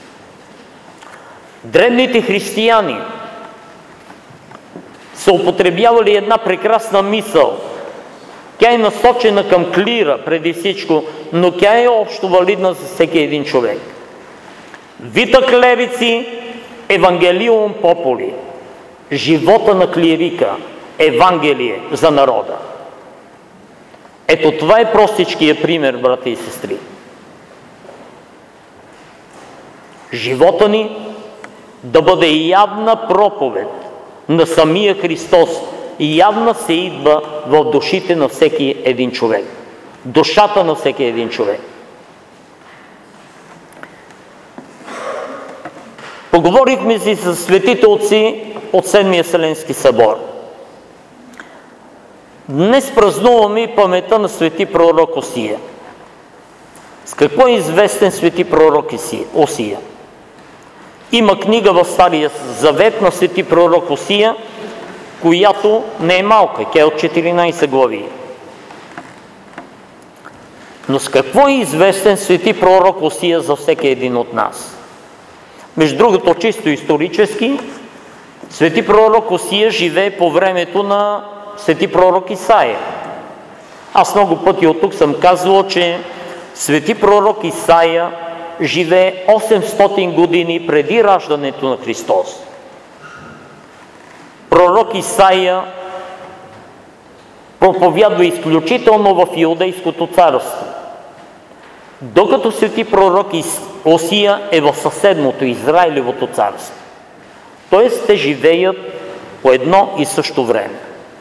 Древните християни са употребявали една прекрасна мисъл. Тя е насочена към клира преди всичко, но тя е общо валидна за всеки един човек. Вита клерици, евангелиум попули. Живота на клирика, Евангелие за народа. Ето това е простичкият пример, брати и сестри. Живота ни да бъде явна проповед на самия Христос и явна се идва в душите на всеки един човек. Душата на всеки един човек. Поговорихме си с светите отци от Седмия Вселенски събор. Днес празнуваме паметта на свети пророк Осия. С какво е известен свети пророк Осия? Има книга в Стария Завет на свети пророк Осия, която не е малка, тя е от четиринайсет глави. Но с какво е известен свети пророк Осия за всеки един от нас? Между другото, чисто исторически, свети пророк Осия живее по времето на свети пророк Исаия. Аз много пъти от тук съм казвал, че свети пророк Исаия живее осемстотин години преди раждането на Христос. Пророк Исаия проповядва изключително в Иудейското царство. докато свети пророк Осия е в съседното Израилевото царство. Тоест те живеят по едно и също време.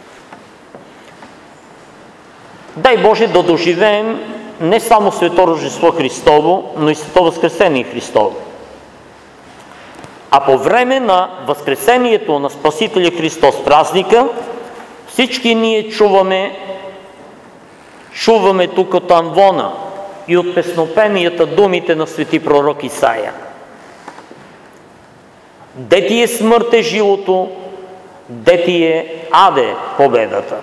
Дай Боже да доживеем не само свето Рождество Христово, но и свето Възкресение Христово. А по време на Възкресението на Спасителя Христос празника, всички ние чуваме, чуваме тук от амвона и от песнопенията думите на свети пророк Исаия. Де ти е смърт е жилото, де ти е аде победата.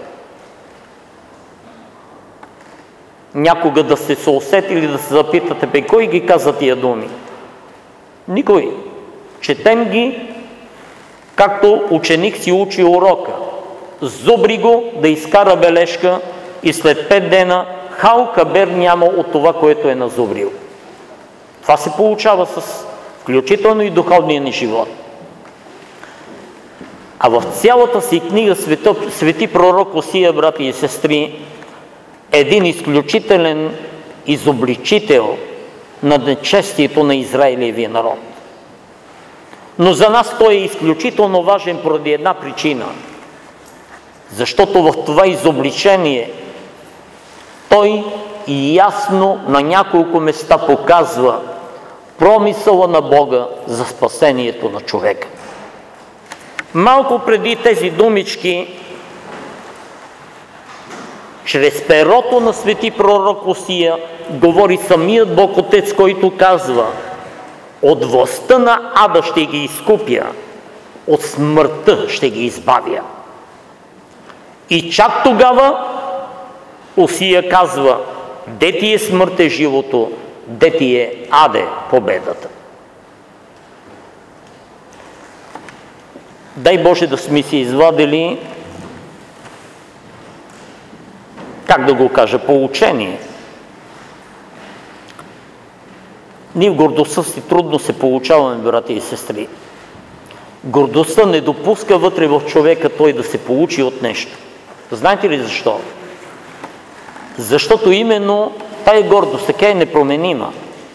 Някога да сте се усетили да се запитате, бе, кой ги каза тия думи? Никой. Четем ги, както ученик си учи урока. Зубри го да изкара бележка и след пет дена хал хабер няма от това, което е назубрил. Това се получава с включително и духовния ни живот. А в цялата си книга Свети, Свети пророк Осия, брати и сестри, един изключителен изобличител на нечестието на Израилевия народ. Но за нас той е изключително важен поради една причина. Защото в това изобличение той ясно на няколко места показва промисъла на Бога за спасението на човека. Малко преди тези думички, чрез перото на свети пророк Осия, говори самият Бог Отец, който казва: от властта на ада ще ги изкупя, от смъртта ще ги избавя. И чак тогава Осия казва: де ти е смърт е живото, де ти е аде победата. Дай Боже да сме си извадили, как да го кажа, поучение. Ние в гордостта си трудно се получаваме, брати и сестри. Гордостта не допуска вътре в човека той да се получи от нещо. Знаете ли защо? Защото именно тая гордост така е непроменима.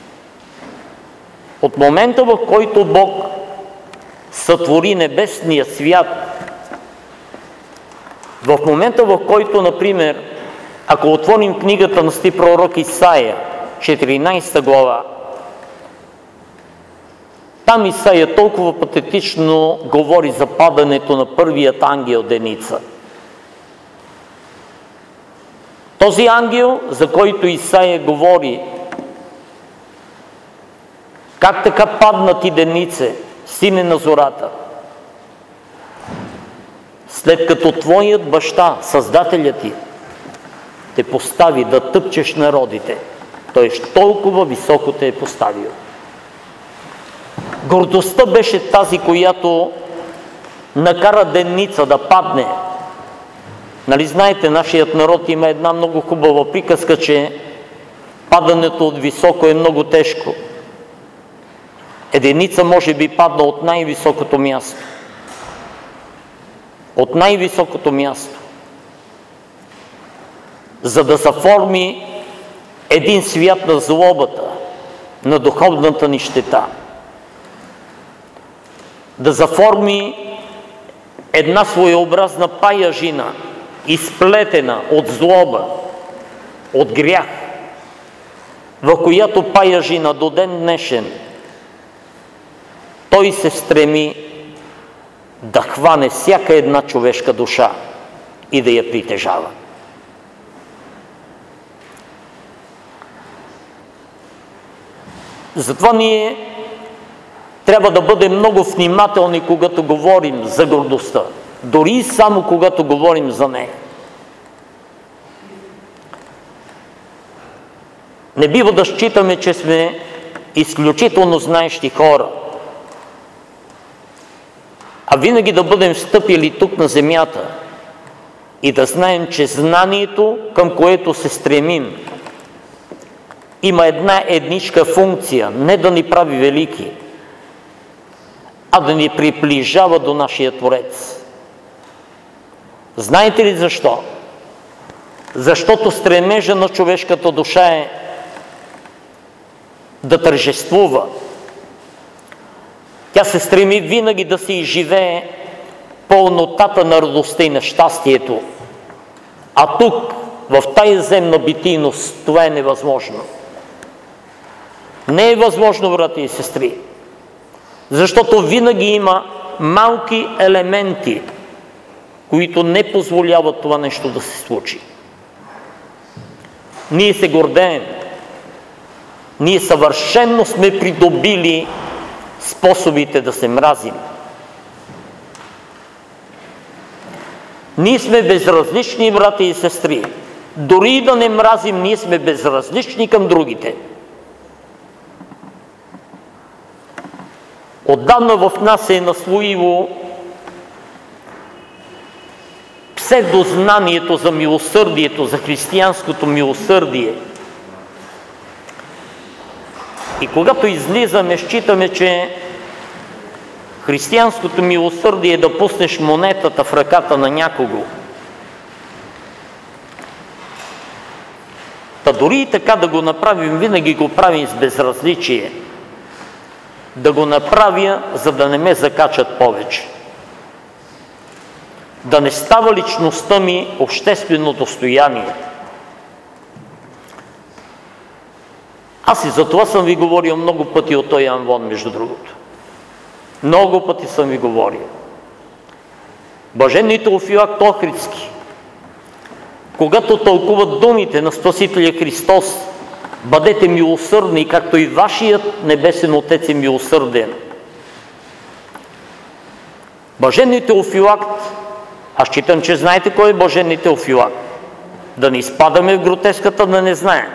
От момента, в който Бог сътвори небесния свят, в момента, в който, например, ако отворим книгата на свети пророк Исаия, четиринадесета глава, там Исаия толкова патетично говори за падането на първият ангел Деница. Този ангел, за който Исаия говори, как така падна ти, Денице, сине на зората, след като твоят баща, създателят ти, те постави да тъпчеш народите, той толкова високо те е поставил. Гордостта беше тази, която накара Деница да падне. Нали знаете, нашият народ има една много хубава приказка, че падането от високо е много тежко. Еденица може би падна от най-високото място. От най-високото място. За да заформи един свят на злобата, на духовната нищета. Да заформи една своеобразна паяжина, изплетена от злоба, от грях, в която паяжина до ден днешен той се стреми да хване всяка една човешка душа и да я притежава. Затова ние трябва да бъдем много внимателни, когато говорим за гордостта, дори и само когато говорим за нея. Не бива да считаме, че сме изключително знаещи хора, а винаги да бъдем стъпили тук на земята и да знаем, че знанието, към което се стремим, има една едничка функция, не да ни прави велики, а да ни приближава до нашия Творец. Знаете ли защо? Защото стремежа на човешката душа е да тържествува. Тя се стреми винаги да се изживее пълнотата на радостта и на щастието. А тук, в тая земна битийност, това е невъзможно. Не е възможно, брати и сестри, защото винаги има малки елементи, които не позволяват това нещо да се случи. Ние се гордеем. Ние съвършенно сме придобили способите да се мразим. Ние сме безразлични, брати и сестри. Дори и да не мразим, ние сме безразлични към другите. Отдавна в нас се е наслоило псевдознанието за милосърдието, за християнското милосърдие. И когато излизаме, считаме, че християнското милосърдие е да пуснеш монетата в ръката на някого. Та дори и така да го направим, винаги го правим с безразличие. Да го направя, за да не ме закачат повече. Да не става личността ми обществено достояние. Аз и за това съм ви говорил много пъти от този амвон, между другото. Много пъти съм ви говорил. Блаженният Теофилакт Охридски, когато тълкуват думите на Спасителя Христос, бъдете милосърдни, както и вашият небесен Отец е милосърден. Блаженният Теофилакт, аз считам, че знаете кой е Блаженният Теофилакт. Да не изпадаме в гротеската, да не знаем.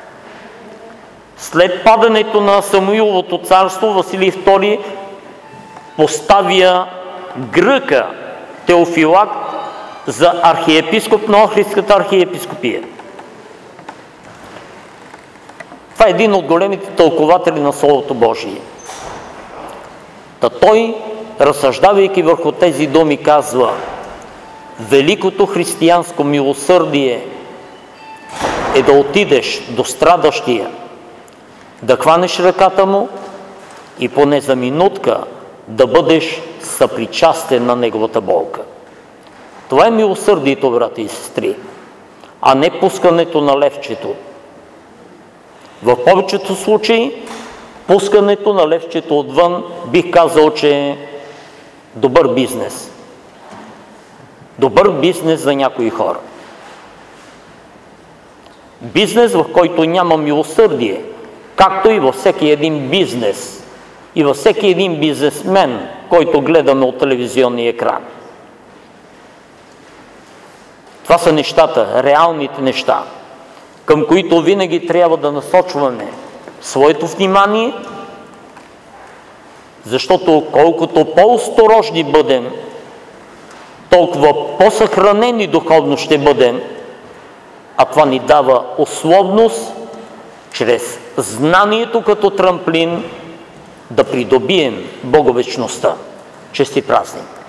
След падането на Самуиловото царство, Василий втори поставя Гръка Теофилакт за архиепископ на Охридската архиепископия. Това е един от големите тълкователи на Словото Божие. Та той, разсъждавайки върху тези думи, казва: великото християнско милосърдие е да отидеш до страдащия, да хванеш ръката му и поне за минутка да бъдеш съпричастен на неговата болка. Това е милосърдието, брати и сестри, а не пускането на левчето. В повечето случаи пускането на левчето отвън, бих казал, че е добър бизнес. Добър бизнес за някои хора. Бизнес, в който няма милосърдие, както и във всеки един бизнес и във всеки един бизнесмен, който гледаме от телевизионния екран. Това са нещата, реалните неща, към които винаги трябва да насочваме своето внимание, защото колкото по-осторожни бъдем, толкова по-съхранени духовно ще бъдем, а това ни дава условност, чрез знанието като трамплин, да придобием боговечността. Честит празник!